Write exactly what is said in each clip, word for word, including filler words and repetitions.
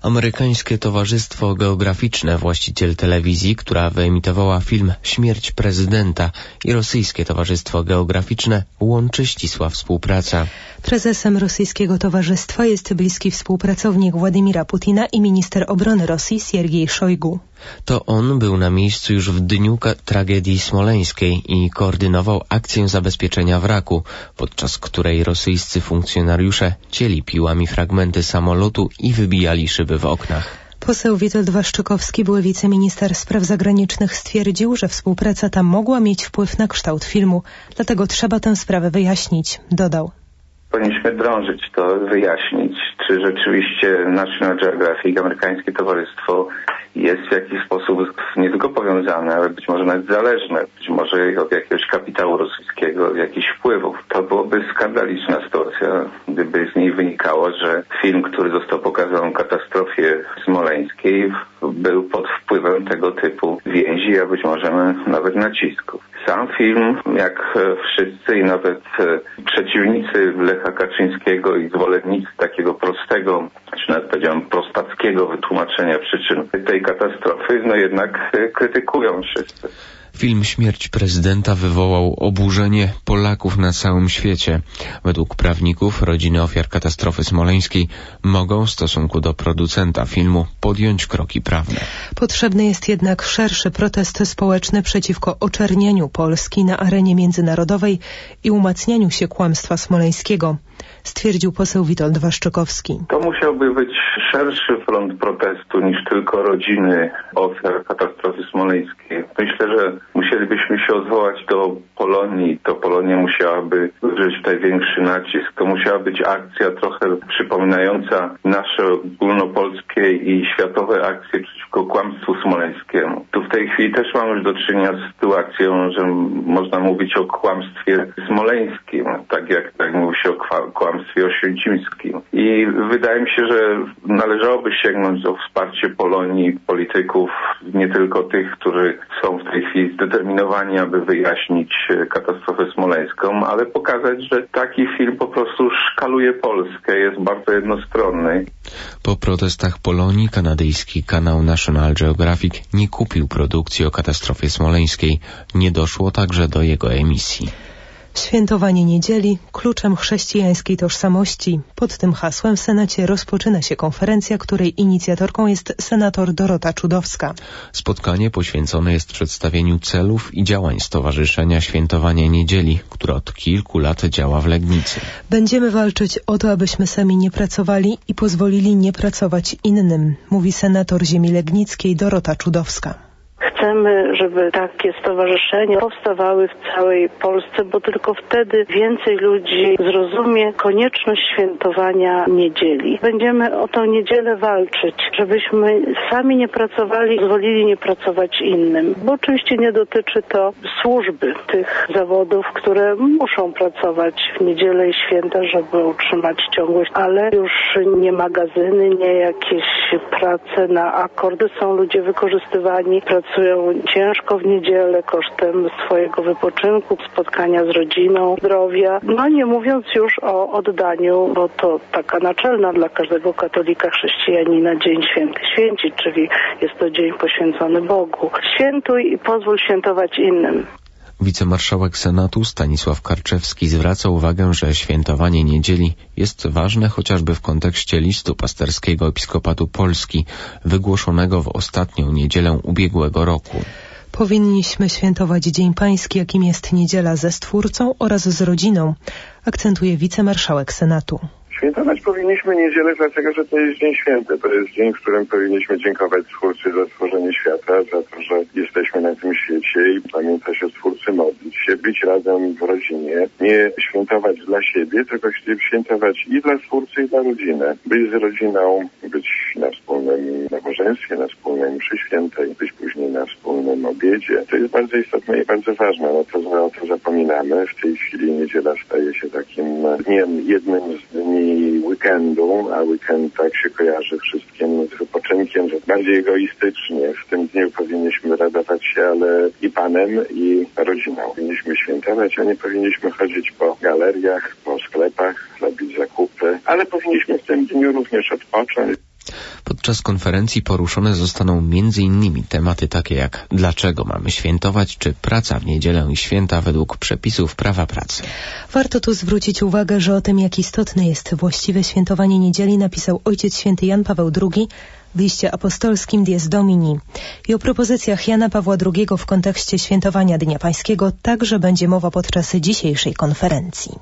Amerykańskie Towarzystwo Geograficzne, właściciel telewizji, która wyemitowała film Śmierć prezydenta, i Rosyjskie Towarzystwo Geograficzne łączy ścisła współpraca. Prezesem Rosyjskiego Towarzystwa jest bliski współpracownik Władimira Putina i minister obrony Rosji Siergiej Szojgu. To on był na miejscu już w dniu tragedii smoleńskiej i koordynował akcję zabezpieczenia wraku, podczas której rosyjscy funkcjonariusze cieli piłami fragmenty samolotu i wybijali szyby w oknach. Poseł Witold Waszczykowski, były wiceminister spraw zagranicznych, stwierdził, że współpraca ta mogła mieć wpływ na kształt filmu, dlatego trzeba tę sprawę wyjaśnić, dodał. Powinniśmy drążyć to, wyjaśnić, czy rzeczywiście National Geographic, amerykańskie towarzystwo, jest w jakiś sposób nie tylko powiązane, ale być może nawet zależne, być może od jakiegoś kapitału rosyjskiego, od jakichś wpływów. To byłoby skandaliczna sytuacja, gdyby z niej wynikało, że film, który został pokazany w katastrofie smoleńskiej, był pod wpływem tego typu więzi, a być może nawet nacisków. Sam film, jak wszyscy i nawet przeciwnicy Lecha Kaczyńskiego i zwolennicy takiego prostego, czy nawet powiedziałem prostackiego wytłumaczenia przyczyn tej katastrofy, no jednak krytykują wszyscy. Film Śmierć prezydenta wywołał oburzenie Polaków na całym świecie. Według prawników rodziny ofiar katastrofy smoleńskiej mogą w stosunku do producenta filmu podjąć kroki prawne. Potrzebny jest jednak szerszy protest społeczny przeciwko oczernianiu Polski na arenie międzynarodowej i umacnianiu się kłamstwa smoleńskiego, stwierdził poseł Witold Waszczykowski. To musiałby być szerszy front protestu niż tylko rodziny ofiar katastrofy smoleńskiej. Myślę, że musielibyśmy się odwołać do Polonii. To Polonia musiałaby użyć tutaj większy nacisk. To musiała być akcja trochę przypominająca nasze ogólnopolskie i światowe akcje przeciwko kłamstwu smoleńskiemu. Tu w tej chwili też mamy już do czynienia z sytuacją, że można mówić o kłamstwie smoleńskim, tak jak tak mówi się o kłamstwie oświęcimskim. I wydaje mi się, że należałoby sięgnąć o wsparcie Polonii, polityków, nie tylko tych, którzy są w tej chwili zdeterminowani, aby wyjaśnić katastrofę smoleńską, ale pokazać, że taki film po prostu szkaluje Polskę, jest bardzo jednostronny. Po protestach Polonii kanadyjski kanał National Geographic nie kupił produkcji o katastrofie smoleńskiej. Nie doszło także do jego emisji. Świętowanie niedzieli kluczem chrześcijańskiej tożsamości. Pod tym hasłem w Senacie rozpoczyna się konferencja, której inicjatorką jest senator Dorota Czudowska. Spotkanie poświęcone jest przedstawieniu celów i działań Stowarzyszenia Świętowania Niedzieli, które od kilku lat działa w Legnicy. Będziemy walczyć o to, abyśmy sami nie pracowali i pozwolili nie pracować innym, mówi senator ziemi legnickiej Dorota Czudowska. Chcemy, żeby takie stowarzyszenia powstawały w całej Polsce, bo tylko wtedy więcej ludzi zrozumie konieczność świętowania niedzieli. Będziemy o tę niedzielę walczyć, żebyśmy sami nie pracowali, pozwolili nie pracować innym. Bo oczywiście nie dotyczy to służby tych zawodów, które muszą pracować w niedzielę i święta, żeby utrzymać ciągłość, ale już nie magazyny, nie jakieś prace na akordy. Są ludzie wykorzystywani, pracują ciężko w niedzielę kosztem swojego wypoczynku, spotkania z rodziną, zdrowia. No nie mówiąc już o oddaniu, bo to taka naczelna dla każdego katolika, chrześcijanina Dzień Święty Święcić, czyli jest to dzień poświęcony Bogu. Świętuj i pozwól świętować innym. Wicemarszałek Senatu Stanisław Karczewski zwraca uwagę, że świętowanie niedzieli jest ważne chociażby w kontekście listu pasterskiego Episkopatu Polski, wygłoszonego w ostatnią niedzielę ubiegłego roku. Powinniśmy świętować Dzień Pański, jakim jest niedziela, ze Stwórcą oraz z rodziną, akcentuje wicemarszałek Senatu. Świętować powinniśmy niedzielę, dlatego że to jest dzień święty. To jest dzień, w którym powinniśmy dziękować Stwórcy za stworzenie świata, za to, że jesteśmy na tym świecie i pamiętać o Stwórcy, modlić się, być razem w rodzinie. Nie świętować dla siebie, tylko świętować i dla Stwórcy, i dla rodziny. Być z rodziną, być na wspólnym nabożeństwie, na wspólnej mszy świętej, być później na wspólnym obiedzie. To jest bardzo istotne i bardzo ważne. No to, o to zapominamy. W tej chwili niedziela staje się takim dniem, jednym z dni weekendu, a weekend tak się kojarzy wszystkim z wypoczynkiem, że bardziej egoistycznie w tym dniu powinniśmy radować się, ale i Panem, i rodziną. Powinniśmy świętować, a nie powinniśmy chodzić po galeriach, po sklepach, robić zakupy, ale powinniśmy w tym dniu również odpocząć. Podczas konferencji poruszone zostaną między innymi tematy takie jak dlaczego mamy świętować, czy praca w niedzielę i święta według przepisów prawa pracy. Warto tu zwrócić uwagę, że o tym, jak istotne jest właściwe świętowanie niedzieli, napisał Ojciec Święty Jan Paweł drugi w liście apostolskim Dies Domini. I o propozycjach Jana Pawła drugiego w kontekście świętowania Dnia Pańskiego także będzie mowa podczas dzisiejszej konferencji.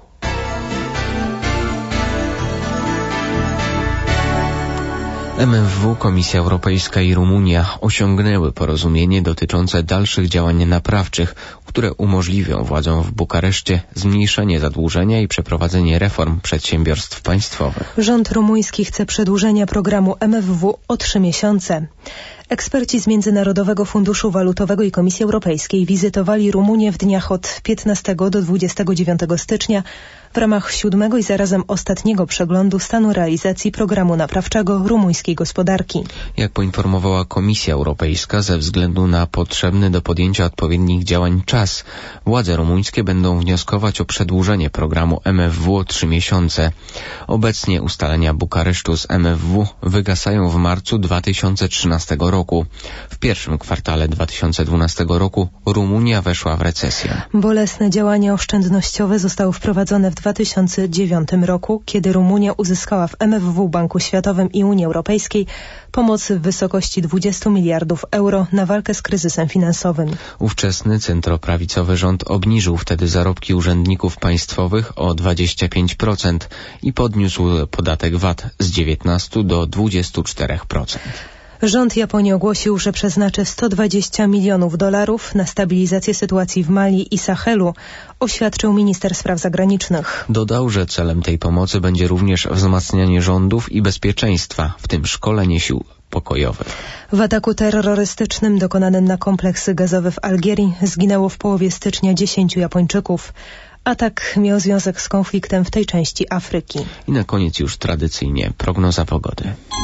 M F W, Komisja Europejska i Rumunia osiągnęły porozumienie dotyczące dalszych działań naprawczych, które umożliwią władzom w Bukareszcie zmniejszenie zadłużenia i przeprowadzenie reform przedsiębiorstw państwowych. Rząd rumuński chce przedłużenia programu M F W o trzy miesiące. Eksperci z Międzynarodowego Funduszu Walutowego i Komisji Europejskiej wizytowali Rumunię w dniach od piętnastego do dwudziestego dziewiątego stycznia w ramach siódmego i zarazem ostatniego przeglądu stanu realizacji programu naprawczego rumuńskiej gospodarki. Jak poinformowała Komisja Europejska, ze względu na potrzebny do podjęcia odpowiednich działań czas, władze rumuńskie będą wnioskować o przedłużenie programu M F W o trzy miesiące. Obecnie ustalenia Bukaresztu z M F W wygasają w marcu dwa tysiące trzynastego roku. W pierwszym kwartale dwa tysiące dwunastego roku Rumunia weszła w recesję. Bolesne działania oszczędnościowe zostały wprowadzone w dwa tysiące dziewiątym roku, kiedy Rumunia uzyskała w M F W, Banku Światowym i Unii Europejskiej pomoc w wysokości dwudziestu miliardów euro na walkę z kryzysem finansowym. Ówczesny centroprawicowy rząd obniżył wtedy zarobki urzędników państwowych o dwadzieścia pięć procent i podniósł podatek V A T z dziewiętnastu do dwudziestu czterech procent. Rząd Japonii ogłosił, że przeznaczy sto dwadzieścia milionów dolarów na stabilizację sytuacji w Mali i Sahelu, oświadczył minister spraw zagranicznych. Dodał, że celem tej pomocy będzie również wzmacnianie rządów i bezpieczeństwa, w tym szkolenie sił pokojowych. W ataku terrorystycznym dokonanym na kompleks gazowy w Algierii zginęło w połowie stycznia dziesięciu Japończyków. Atak miał związek z konfliktem w tej części Afryki. I na koniec już tradycyjnie prognoza pogody.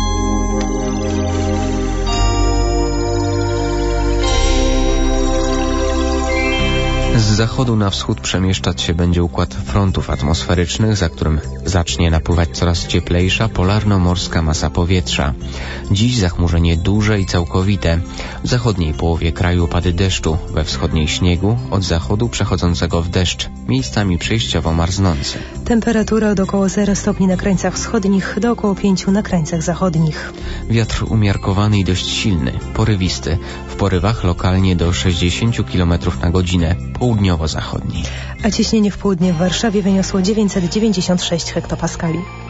Z zachodu na wschód przemieszczać się będzie układ frontów atmosferycznych, za którym zacznie napływać coraz cieplejsza polarno-morska masa powietrza. Dziś zachmurzenie duże i całkowite. W zachodniej połowie kraju opady deszczu, we wschodniej śniegu, od zachodu przechodzącego w deszcz, miejscami przejściowo marznący. Temperatura od około zera stopni na krańcach wschodnich do około pięciu na krańcach zachodnich. Wiatr umiarkowany i dość silny, porywisty, w porywach lokalnie do sześćdziesięciu kilometrów na godzinę, południowo-zachodniej. A ciśnienie w południe w Warszawie wyniosło dziewięćset dziewięćdziesiąt sześć hektopaskali.